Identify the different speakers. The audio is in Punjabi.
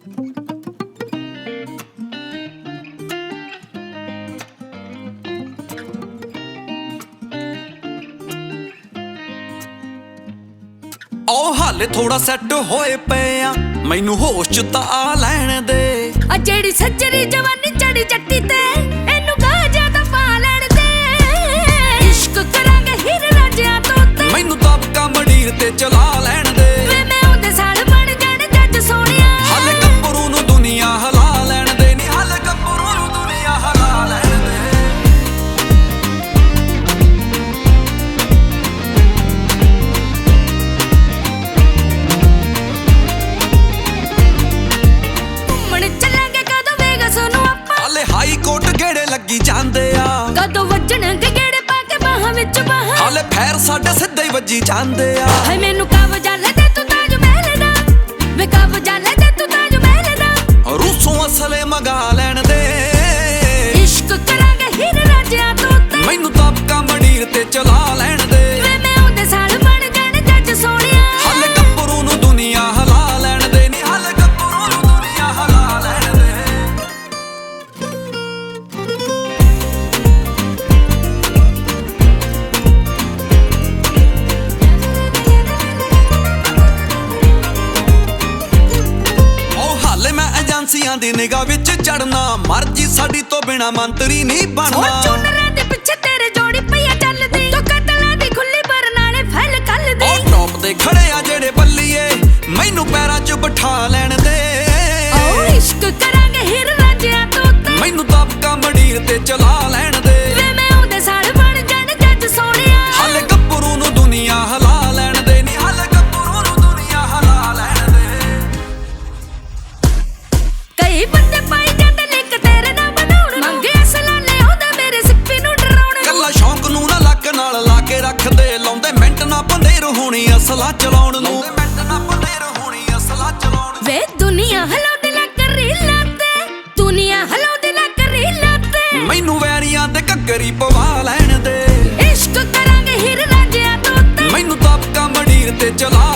Speaker 1: ਉਹ ਹਾਲੇ ਥੋੜਾ ਸੈੱਟ ਹੋਏ ਪਏ ਆ, ਮੈਨੂੰ ਹੋਸ਼ ਚ ਤਾਂ ਆ ਲੈਣ ਦੇ।
Speaker 2: ਆ ਜਿਹੜੀ ਸੱਜਰੀ ਜਵਾਨੀ ਚੜੀ ਚੱਟੀ ਤੇ ਇਹਨੂੰ ਗਾਜਾ ਤਾਂ ਪਾ ਲੈਣ ਦੇ। ਇਸ਼ਕ ਕਰਾਂਗੇ ਹੀਰ ਰਾਂਝਿਆਂ ਤੋਂ ਤੇ
Speaker 1: ਮੈਨੂੰ ਦਬਕਾ ਮੰਡੀਰ ਤੇ ਚਲਾ ਲੈਣ ਦੇ।
Speaker 2: ਵੇ ਮੈਂ ਉਹਦੇ ਸਾਲ ਬਣ ਜਾਣ ਜੱਜ ਸੋਹਣਿਆ।
Speaker 1: ਹਾਲੇ ਗੱਭਰੂ ਨੂੰ ਦੁਨੀਆ ਹਿਲਾ ਲੈਣ ਦੇ, ਨੀ ਹਾਲੇ ਗੱਭਰੂ ਨੂੰ ਦੁਨੀਆ ਹਿਲਾ ਲੈਣ ਦੇ। ਹਾਈ ਕੋਟ ਗੇੜੇ ਲੱਗੀ ਜਾਂਦੇ ਆ,
Speaker 2: ਕਦੋਂ ਵੱਜਣਗੇ ਗੇੜੇ ਪਾ ਕੇ ਬਾਹਾਂ ਵਿੱਚ ਬਾਹਾਂ।
Speaker 1: ਹਾਲੇ ਫੈਰ ਸਾਡੇ ਸਿੱਧੇ ਹੀ ਵੱਜੀ ਜਾਂਦੇ ਆ।
Speaker 2: ਹਾਏ ਮੈਨੂੰ ਕਾਬ ਜਾਲੇ ਤੇ ਤੂੰ ਤਾਜ ਮਹਿਲ ਦਾ, ਵੇ ਕਾਬ ਜਾਲੇ ਤੇ ਤੂੰ ਤਾਜ ਮਹਿਲ ਦਾ।
Speaker 1: ਰੂਸੋਂ ਅਸਲੇ ਮੰਗਾ ਲੈਣ ਦੇ।
Speaker 2: ਇਸ਼ਕ ਕਰਾਂਗੇ ਹੀਰ ਰਾਂਝਿਆਂ ਤੋਂ ਤੇ
Speaker 1: ਮੈਨੂੰ ਦਬਕਾ ਮੰਡੀਰ ਤੇ ਚਲਾ ਲੈਣ ਦੇ।
Speaker 2: ਵੇ ਮੈਂ ਉਹਦੇ ਸਾਲ ਬਣ ਜਾਣ ਜੱਜ ਸੋਹਣਿਆ।
Speaker 1: ਹਾਲੇ ਗੱਭਰੂ ਨੂੰ ਦੁਨੀਆ ਹਿਲਾ ਲੈਣ ਦੇ, ਨੀ ਹਾਲੇ ਗੱਭਰੂ ਨੂੰ ਦੁਨੀਆ ਹਿਲਾ ਲੈਣ ਦੇ। ਏਜੰਸੀਆਂ ਦੀ ਨਿਗਾਹ ਵਿੱਚ ਚੜਨਾ, ਮਰਜ਼ੀ ਸਾਡੀ ਤੋਂ ਬਿਨਾ ਮੰਤਰੀ ਨਹੀਂ ਬਣਨਾ।
Speaker 2: ਚੁੰਨਰਾਂ ਦੇ ਪਿੱਛੇ ਤੇਰੇ ਜੋੜੀ ਪਈਆ ਚੱਲਦੀ, ਤੂੰ ਕਤਲਾਂ ਦੀ ਖੁੱਲੀ ਬਰਨਾਲੇ ਫੈਲ ਕੱਲਦੀ।
Speaker 1: ਉਹ ਟੌਪ ਤੇ ਖੜੇ ਆ ਜਿਹੜੇ ਬੱਲੀਏ, ਮੈਨੂੰ ਪੈਰਾਂ 'ਚ ਬਿਠਾ ਲੈਣ ਦੇ।
Speaker 2: ਓ ਇਸ਼ਕ ਕਰਾਂਗੇ ਹੀਰ ਰਾਂਝਿਆਂ ਤੋਂ ਤੇ
Speaker 1: ਮੈਨੂੰ ਦਬਕਾ ਮੰਡੀਰ ਤੇ ਚਲਾ ਲੈਣ ਦੇ।
Speaker 2: ਵੇ ਮੈਂ ਉਹਦੇ ਸਾਲ ਬਣ ਜਾਣ ਜੱਜ ਸੋਹਣਿਆ।
Speaker 1: ਹਾਲੇ ਗੱਭਰੂ ਨੂੰ ਦੁਨੀਆ ਹਿਲਾ ਲੈਣ ਦੇ, ਨੀ ਹਾਲੇ ਗੱਭਰੂ ਨੂੰ ਦੁਨੀਆ ਹਿਲਾ ਲੈਣ ਦੇ।
Speaker 2: ਕਈ ਬੰਦੇ ਪਾਈ ਜਾਂਦੇ ਲਿੰਕ ਤੇਰੇ ਨਾਲ ਬਣਾਉਣ, ਮੰਗੇ ਅਸਲਾ ਲੈ ਆਉਂਦਾ ਮੇਰੇ ਸਿੱਪੀ ਨੂੰ ਡਰਾਉਣ।
Speaker 1: ਕੱਲਾ ਸ਼ੌਂਕ ਨੂੰ ਨਾ ਲੱਕ ਨਾਲ ਲਾ ਕੇ ਰੱਖਦੇ, ਲਾਉਂਦੇ ਮਿੰਟ ਨਾ ਬੰਦੇਰ ਹੋਣੀ ਅਸਲਾ ਚਲਾਉਣ ਨੂੰ। ਮਿੰਟ ਨਾ ਬੰਦੇਰ ਹੋਣੀ ਅਸਲਾ ਚਲਾਉਣ।
Speaker 2: ਵੇ ਦੁਨੀਆ ਹਲਾਉਂਦੇ ਲੱਗ ਰੀਲਾਂ ਤੇ, ਦੁਨੀਆ ਹਲਾਉਂਦੇ ਲੱਗ ਰੀਲਾਂ ਤੇ
Speaker 1: ਮੈਨੂੰ ਵੈਰੀਆਂ ਦੇ ਘੱਗਰੀ ਪਵਾ ਲੈਣ ਦੇ।
Speaker 2: ਇਸ਼ਕ ਕਰਾਂਗੇ ਹੀਰ ਰਾਂਝਿਆਂ ਤੋਂ ਤੇ
Speaker 1: ਮੈਨੂੰ ਦਬਕਾ ਮੰਡੀਰ ਤੇ ਚਲਾ